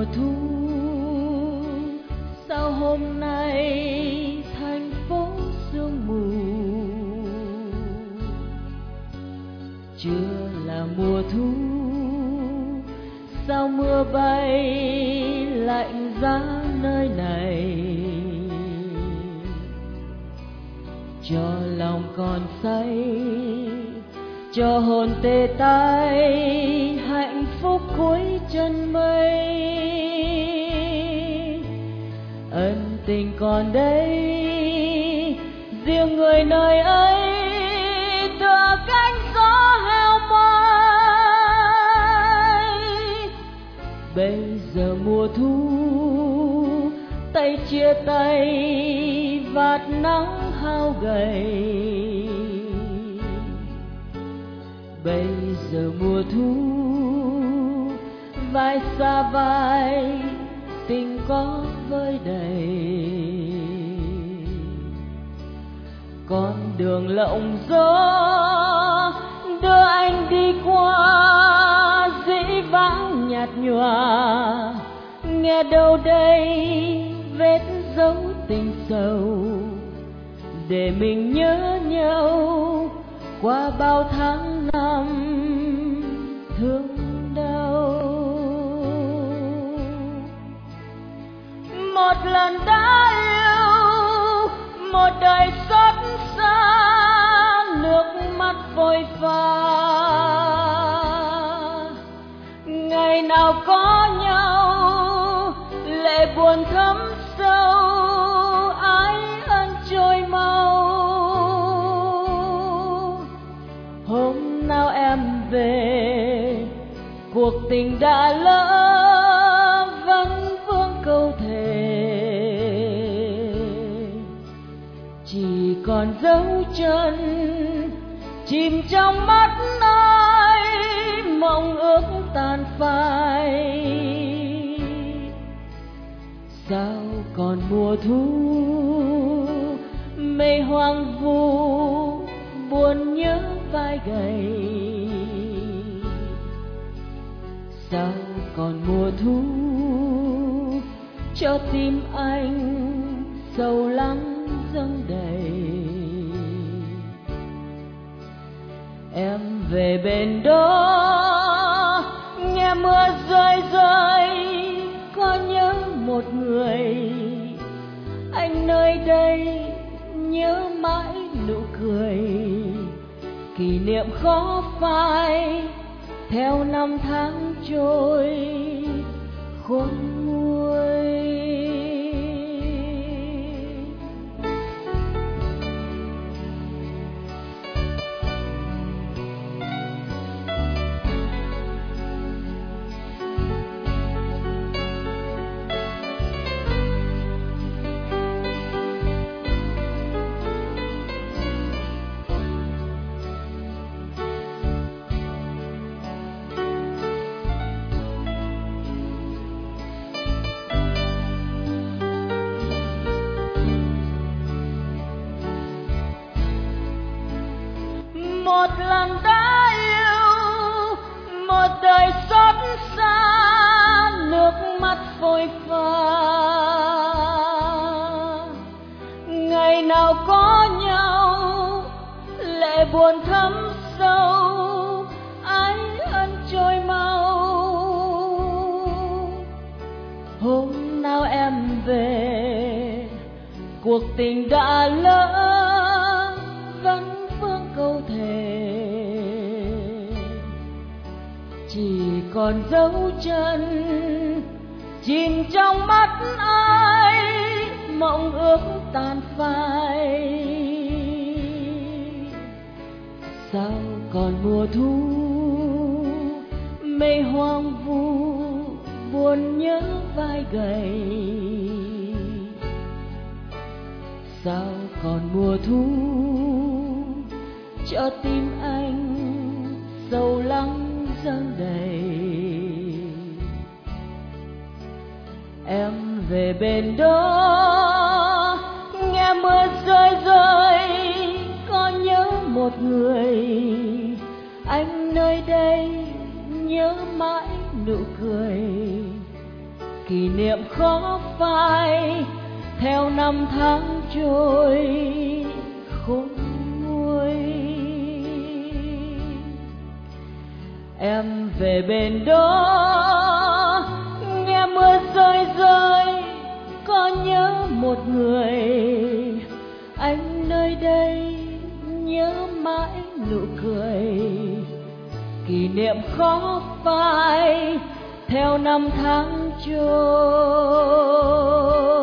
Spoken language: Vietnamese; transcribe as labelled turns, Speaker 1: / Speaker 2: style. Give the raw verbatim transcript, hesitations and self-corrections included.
Speaker 1: mùa thu, sao hôm nay thành phố sương mù? Chưa là mùa thu, sao mưa bay lạnh giá nơi này? Cho lòng còn say, cho hồn tê tái, hạnh phúc cuối chân mây. Ân tình còn đây, riêng người nơi ấy tựa cánh gió heo mai. Bây giờ mùa thu, tay chia tay vạt nắng hao gầy. Bây giờ mùa thu, vai xa vai tình có vơi đầy. Con đường lộng gió đưa anh đi qua, dĩ vãng nhạt nhòa, nghe đâu đây vết dấu tình sầu, để mình nhớ nhau qua bao tháng năm thương đau. Một lần đã yêu, một đời xót xa, nước mắt vội pha. Ngày nào có nhau, lệ buồn thấm sâu, ái ân trôi mau. Hôm nào em về, cuộc tình đã lỡ, vẫn vương câu thề. Chỉ còn dấu chân chìm trong mắt ai, mộng ước tàn phai. Sao còn mùa thu, mây hoang vu, buồn nhớ vai gầy. Sao còn mùa thu, cho tim anh sầu lắng dâng đầy. Em về bên đó, nghe mưa rơi rơi, có nhớ một người. Anh nơi đây nhớ mãi nụ cười, kỷ niệm khó phai theo năm tháng trôi khôn nguôi. Một lần đã yêu, một đời xót xa, nước mắt phôi pha. Ngày nào có nhau, lệ buồn thấm sâu, ái ân trôi mau. Hôm nào em về, cuộc tình đã lỡ, vẫn câu thề. Chỉ còn dấu chân chìm trong mắt ai, mộng ước tàn phai. Sao còn mùa thu, mây hoang vu, buồn nhớ vai gầy. Sao còn mùa thu, cho tim anh sầu lắng dâng đầy. Em về bên đó, nghe mưa rơi rơi, có nhớ một người. Anh nơi đây nhớ mãi nụ cười, kỷ niệm khó phai theo năm tháng trôi khôn nguôi. Em về bên đó nghe mưa rơi rơi, có nhớ một người anh nơi đây, nhớ mãi nụ cười. Kỷ niệm khó phai theo năm tháng trôi.